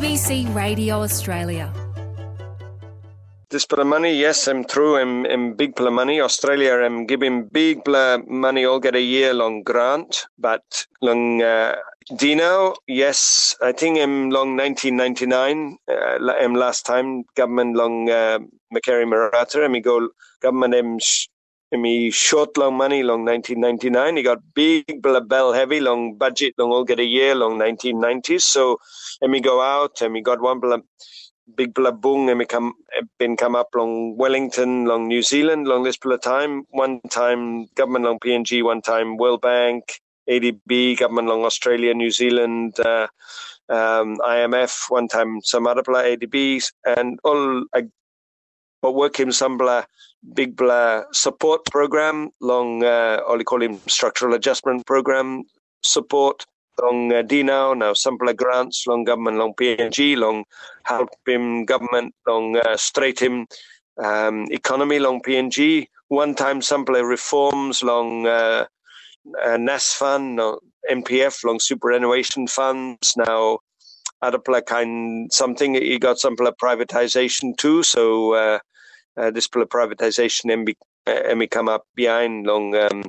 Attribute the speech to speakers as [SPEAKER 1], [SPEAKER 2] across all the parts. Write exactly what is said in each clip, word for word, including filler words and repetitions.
[SPEAKER 1] B C Radio Australia.
[SPEAKER 2] This bit of money, yes, I'm through. I'm, I'm big bit of money. Australia, I'm giving big bit of money. All get a year long grant, but long uh, Dino, yes, I think I'm long nineteen ninety-nine. Uh, I'm last time government long uh, Macquarie Marata. And we go government I'm sh- me short long money long nineteen ninety-nine. He got big bit of bell heavy long budget long all get a year long nineteen nineties. So and we go out and we got one bit of big blah boom and we come been come up long Wellington, long New Zealand, long this blah time. One time government long P N G, one time World Bank, A D B, government long Australia, New Zealand, uh, um, I M F, one time some other blah A D Bs, and all I but work him some blah big blah support program, long uh all they call him structural adjustment program support. Long uh, D now, now some blah grants, long government, long P N G, long help him government, long uh, straight him um, economy, long P N G. One time some blah reforms, long uh, uh, N A S fund, no, M P F, long superannuation funds. Now other blah kind something he got some blah privatization too. So uh, uh, this blah privatization and be uh, me come up behind long. Um,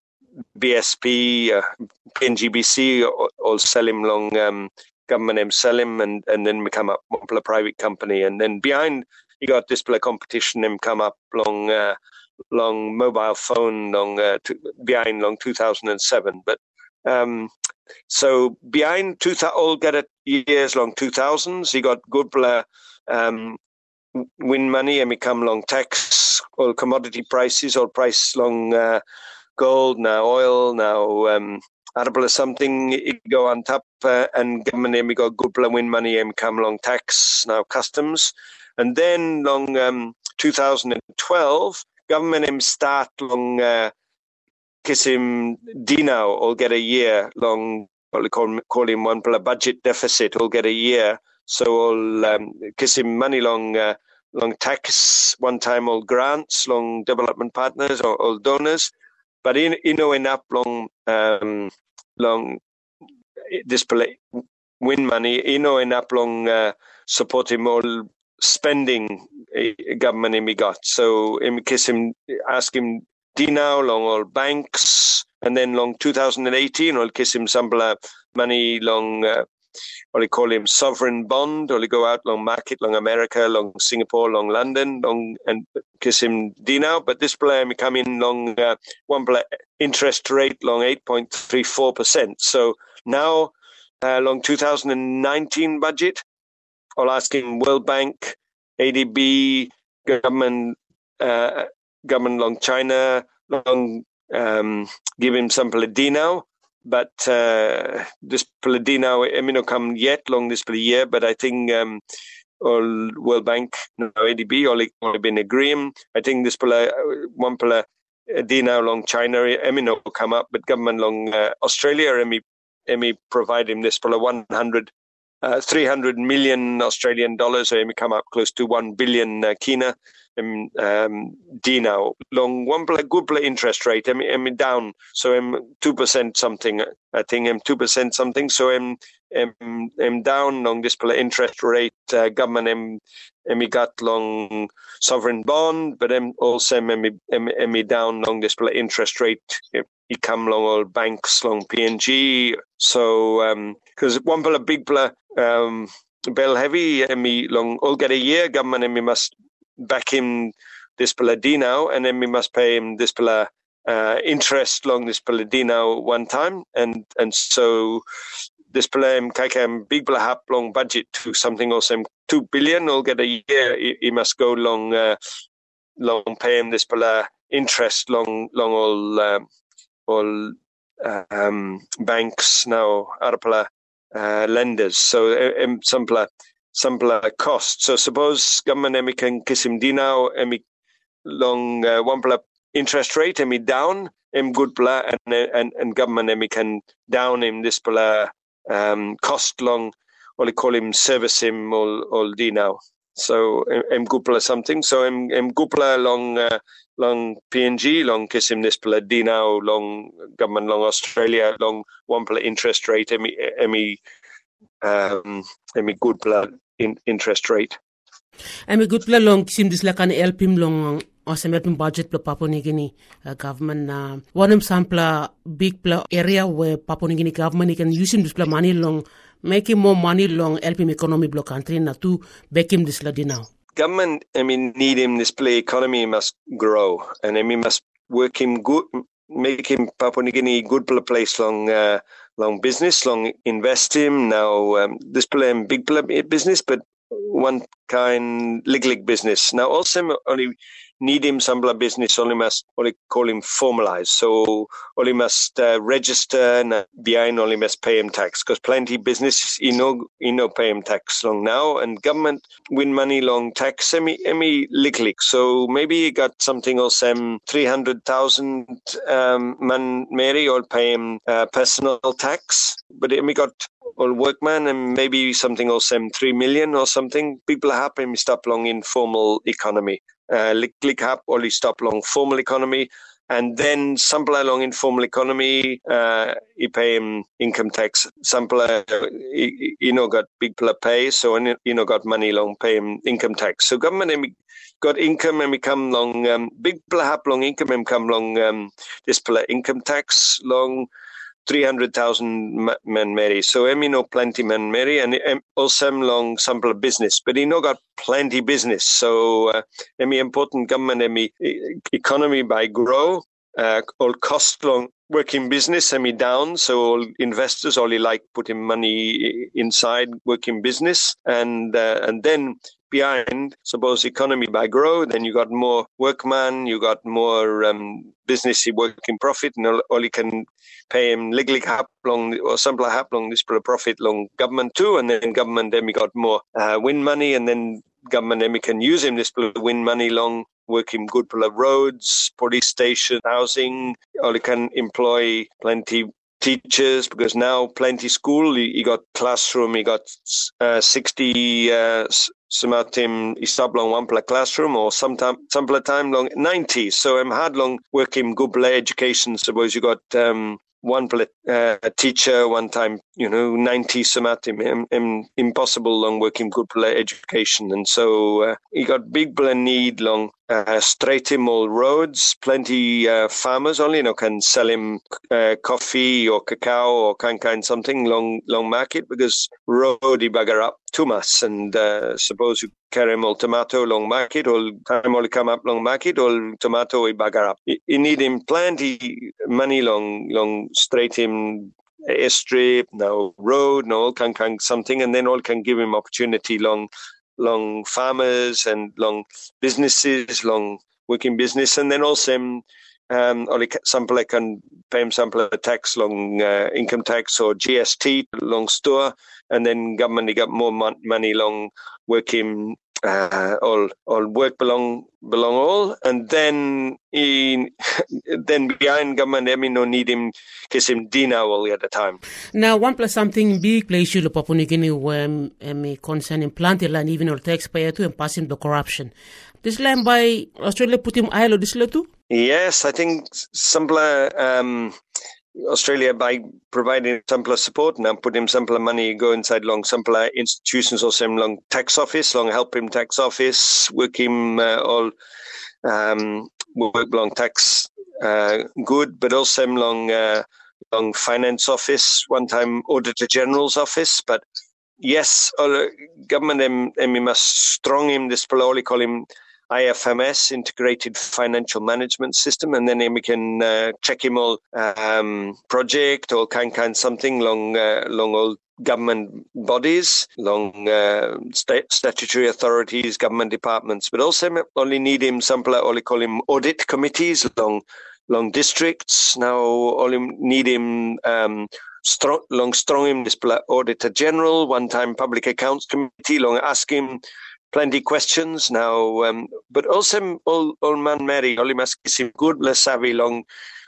[SPEAKER 2] B S P, uh, P N G B C, all, all sell him long um, government him sell him and, and then become up a private company. And then behind, you got display competition him come up long uh, long mobile phone long uh, to, behind long two thousand seven. But um, so behind two thousand, all get it years long two thousands, he got good uh, um, win money and become long tax, all commodity prices, all price long uh, gold, now oil, now um, arable or something, it go on top, uh, and government we got good win money and come along tax, now customs. And then long um, two thousand twelve, government him start long uh, kiss him D now, all get a year long, what they call, call him one budget deficit, all get a year. So all um, kiss him money long uh, long tax, one time all grants, long development partners or all donors. But in you know enough long um, long display win money, you know enough long uh, support him all spending uh, government him he got. So him kiss him ask him D now long all banks and then long two thousand eighteen or kiss him some money long uh, or they call him sovereign bond, or they go out long market, long America, long Singapore, long London, long and kiss him D now. But this plan we come in long uh, one interest rate long eight point three four percent. So now uh, long two thousand nineteen budget, I'll ask him World Bank, A D B, government, uh, government long China, long um, give him some D now. But uh, this Paladino, I mean, no come yet long this year, but I think um, all World Bank, no, A D B, all only been agreeing. I think this Pala, one Paladino long China, I mean, no come up, but government long uh, Australia, I mean, I mean, provide him this Pala one hundred, uh, three hundred million Australian dollars, so I mean, come up close to one billion uh, Kina. Um, um, D now long one play good play interest rate. I mean, I mean down. So I'm two percent something. I think I'm two percent something. So I'm I'm, I'm down long this play interest rate. Uh, government I'm I'm got long sovereign bond, but I'm also I'm I'm, I'm down long this play interest rate. He come long all banks long P N G. So um because one play big play um bell heavy. I mean long all get a year government. I mean must back him this Paladino, and then we must pay him this Pala, uh, interest long this Paladino one time, and and so this Palam Kaikam big Pala long budget to something also two billion. Will get a year. He, he must go long, uh, long pay him this Pala interest long long all um, all um, banks now Arapala uh, lenders. So um, some Pala. Some cost. So suppose government emi can kiss him D now, emi long uh, one pla interest rate, emi down, em good pla, and and and government emi can down him this pla um, cost long, or they call him service him all all D now. So em good pla something. So em em good pla long uh, long P N G long kiss him this pla D now long government long Australia long one pla interest rate emi emi. um, emi good blood in interest rate.
[SPEAKER 3] Emi good blood long sim dis like an help him long or some helping budget pla Papua New Guinea uh, government na uh, one of sample big pla area where Papua New Guinea government can use him this pla money long, make him more money long, help him economy block country na to back him this lady now.
[SPEAKER 2] Government, I mean, need him this play economy must grow, and I mean must work him good, make him Papua New Guinea good place long, uh, long business, long invest him now. Um, this play big play business, but one kind legal business. Now also only need him some business only must only call him formalized. So only must uh, register and behind only must pay him tax because plenty business you know you know pay him tax long now and government win money long tax semi semi legal. So maybe you got something or some three hundred thousand um, man Mary or pay him uh, personal tax, but we got all workman and maybe something or some three million or something. People are happy to stop long informal economy. Uh, click up only stop long formal economy and then sample along informal economy uh you pay him income tax sample uh, you, you know got big pay so you know got money long pay him income tax so government and got income and we come long um, big have long income and come long um, this income tax long three hundred thousand men marry. So I mean, no plenty men marry and also long sample business, but he no got plenty business. So uh, I mean, important government, I mean, economy by grow, uh, all cost long working business, I mean, down. So all investors only like putting money inside working business and, uh, and then behind, suppose economy by grow, then you got more workman, you got more um, business working profit, and all, all you can pay him legally half long or simple half long this profit long government too, and then government then we got more uh, win money, and then government then we can use him this win money long working good for roads, police station, housing, or you can employ plenty teachers because now plenty school you, you got classroom you got uh, sixty uh, some of them is stop long one classroom or sometime some time long ninety so I'm hard long working good education suppose you got um one uh, teacher one time you know ninety some of them um, um, impossible long working good education and so uh, you got big need long uh, straight him all roads plenty uh, farmers only you know can sell him uh, coffee or cacao or kind kind something long long market because road he bugger up too much and uh, suppose you carry him all tomato long market or time only come up long market or tomato he bugger up you, you need him plenty money long long straight him airstrip now road no all can can something and then all can give him opportunity long long farmers and long businesses, long working business, and then also um, or sample can pay him sample a tax, long uh, income tax or G S T, long store, and then government got more mon- money, long working uh, all all work belong belong all, and then in then behind government, I mean, no need him kiss him dinner all at the time.
[SPEAKER 3] Now, one plus something big play issue the Papua New Guinea when um, concerning planted land, even or taxpayer to and passing the corruption. This land by Australia put him I L O this too?
[SPEAKER 2] Yes, I think simpler. Um, Australia by providing simpler support and put him simpler money go inside long simpler institutions or some long tax office long help him tax office work him uh, all um, work long tax uh, good but also long uh, long finance office one time Auditor General's office but yes all, government and, and we must strong him this probably call him I F M S, Integrated Financial Management System, and then we can uh, check him all um, project or kind kind something long uh, long all government bodies, long uh, state statutory authorities, government departments, but also only need him sample only call him audit committees, long long districts. Now only need him um, strong long strong him this Auditor General, one time Public Accounts Committee, long ask him plenty questions now, um, but also all, all man Mary, only must kiss him good, less savvy, long,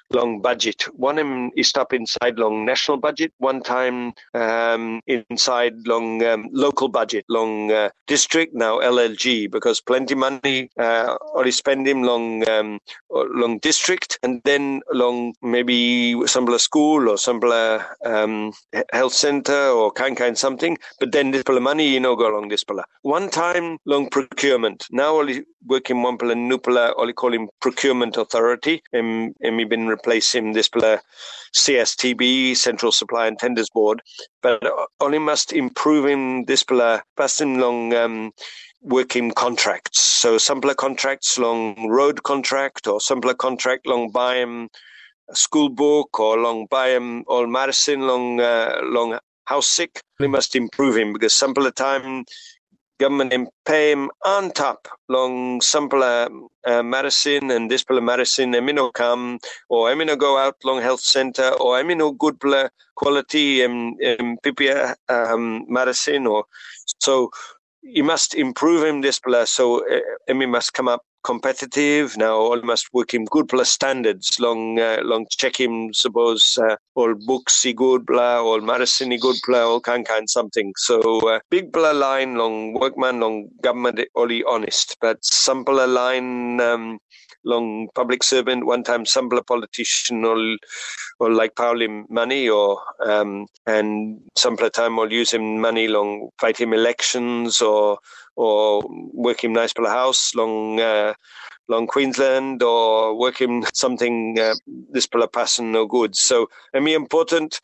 [SPEAKER 2] long budget. One him is stop inside long national budget, one time um, inside long um, local budget, long uh, district, now L L G, because plenty money uh, only spend him long um, long district, and then long maybe some school or some um, health center or kind kind something, but then this money, you know, go along this pala. One time long procurement. Now only working one pala nupala, only call him procurement authority, and and we been replace him this pala C S T B, Central Supply and Tenders Board, but only must improve him this pala past him long um, working contracts. So simpler contracts long road contract, or simpler contract long buy him a school book, or long buy him all medicine long uh, long house sick. We must improve him, because some of the time government him pay him on top long simple uh, medicine, and this pala medicine I no come, or I no go out long health center, or I no good quality um, um, P P A um, medicine, or so you must improve him this pala. So uh, I must come up competitive now. All must work him good plus standards. Long, uh, long check him. Suppose uh, all books he good blah, all medicine he good blah, all kind kind something. So uh, big blah line long workman, long government only honest, but some blah line um, long public servant. One time some blah politician or or like power him money, or um, and some blah time or use him money long fight him elections, or. or work him nice for the house, long uh, long Queensland, or work him something uh, this for person no good. So, I mean, important,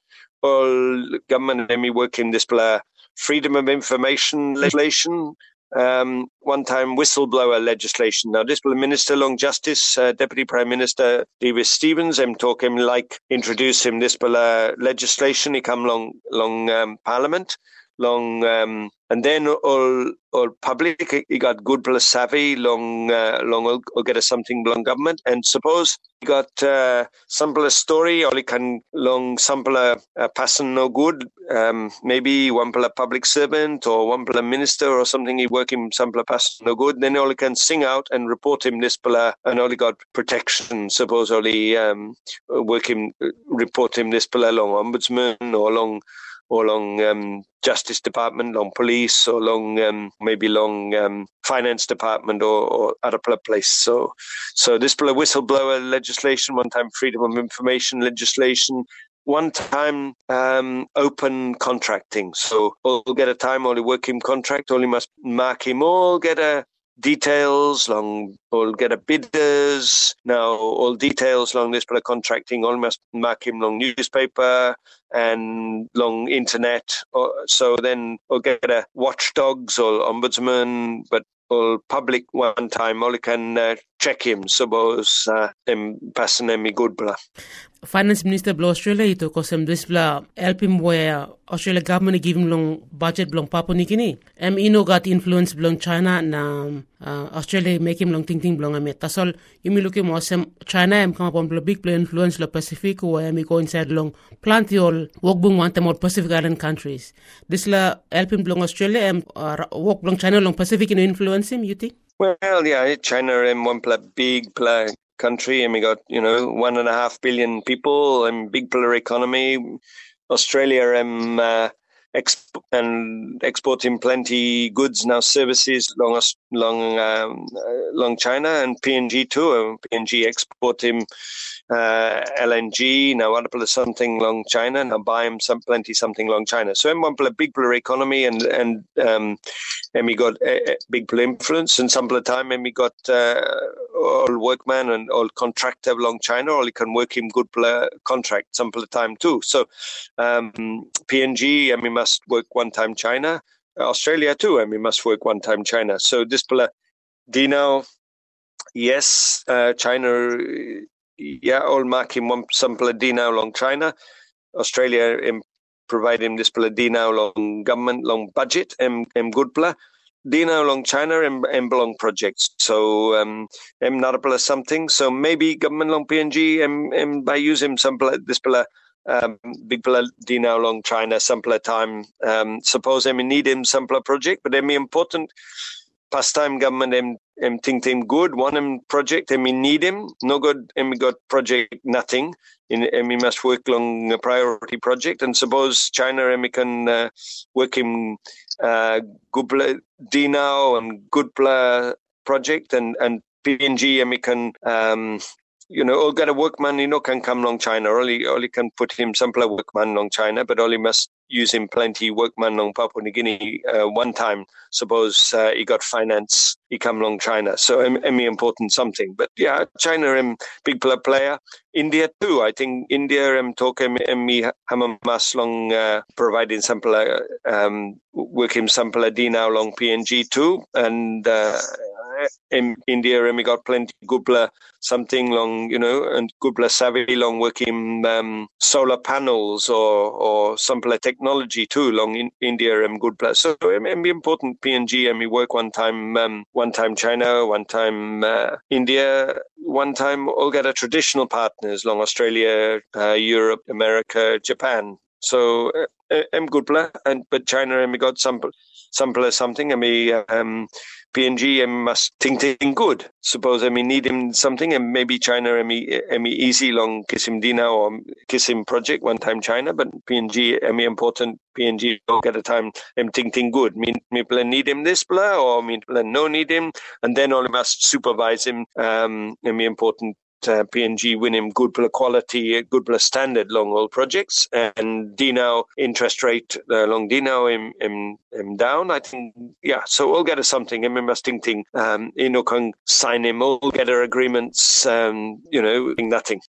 [SPEAKER 2] all government, I mean, work him this for freedom of information legislation, um, one time whistleblower legislation. Now, this will Minister Long Justice, uh, Deputy Prime Minister Davis Stevens, I'm talking like introduce him this for legislation, he come long, long um, Parliament. Long um, and then all all public he got good plus savvy long uh, long will, will get a something long government, and suppose he got uh, simple story, or he can long simple uh, person no good, um, maybe one pla public servant or one pla minister or something, he work him simple person no good, then all he can sing out and report him this pla, and all he got protection. Suppose only um, work him report him this pla long ombudsman, or long or long um, Justice Department, long police, or long um, maybe long um, finance department, or, or other place. So, so this whistleblower legislation, one time freedom of information legislation, one time um, open contracting. So all get a time only working contract, only must mark him all get a details long, all get a bidders. Now all details long this contracting all must mark him long newspaper and long internet. Or, so then we'll get a watchdogs or ombudsman, but all public one time all can uh, check him. Suppose uh, him passing him good blah.
[SPEAKER 3] Finance Minister bla Australia ito kosem this bla help him where Australia government give him long budget belong Papua New Guinea. Em ino got influence belong China na uh, Australia make him long thinking belong amet. Tasol imi look him awesome China em come upon big play influence la Pacific where em go inside long plenty all work bung want them all Pacific Island countries. This la help him belong Australia em uh, work belong China long Pacific in influence him, you think?
[SPEAKER 2] Well, yeah, China em one pla big pla country, and we got, you know, one and a half billion people, and big pillar economy. Australia um, uh, exp- and exporting plenty goods now, services long long um, uh, long China, and P N G too. Uh, P N G exporting uh, L N G now, other pillar something long China, now buy them some plenty something long China. So in one pillar big pillar economy, and and um, and we got a, a big pillar influence, and some pillar time, and we got. Uh, all workman and all contractor long China, or he can work him good contract some of the time too. So um, P N G, and we must work one time China. Australia too, and we must work one time China. So this pala Dino, yes, uh, China, yeah, all mark him one some pala Dino long China. Australia um, provide him this pala Dino long government long budget and um, good pala. Dino along China and, and belong projects. So um I'm not a plus something. So maybe government long P N G and, and by using some this pala um big pala Dino along China some pala time. Um suppose I need him some pala project, but I mean important pastime government em em think him good, one em project em need him, no good em got project nothing. In em must work along a priority project, and suppose China em can uh, work him uh, good Dinao and good project and and P N G em can um, you know all got a workman you know can come along China, only only can put him some workman along China, but only must use him plenty workman along Papua New Guinea uh, one time. Suppose uh, he got finance, he come along China. So em em important something. But yeah, China em big player. India too. I think India em talk em em me ham mas long uh, providing sample uh, um work him sample D now long P N G too, and uh, in India em got plenty good something long you know and good savvy long working um, solar panels or or sample technology too long in India em good plus. So em em important P N G em me work one time um, one time China, one time uh, India, one time all get a traditional partners long Australia, uh, Europe, America, Japan. So uh, em good blah, and but China em got sample sample something em me um, P N G em must think think good. Suppose em need him something and maybe China em em easy long kiss him Dina or kiss him project one time China, but P N G em important P N G don't get a time em think think good. Me me plan need him this blah or me plan no need him, and then only must supervise him um em important. Uh, P N G win him good quality, good standard long all projects, and D now interest rate uh, long D now him, him, him down. I think yeah. So all get a something. Him must think thing. Um, you know, can sign him all get our agreements. Um, you know, nothing.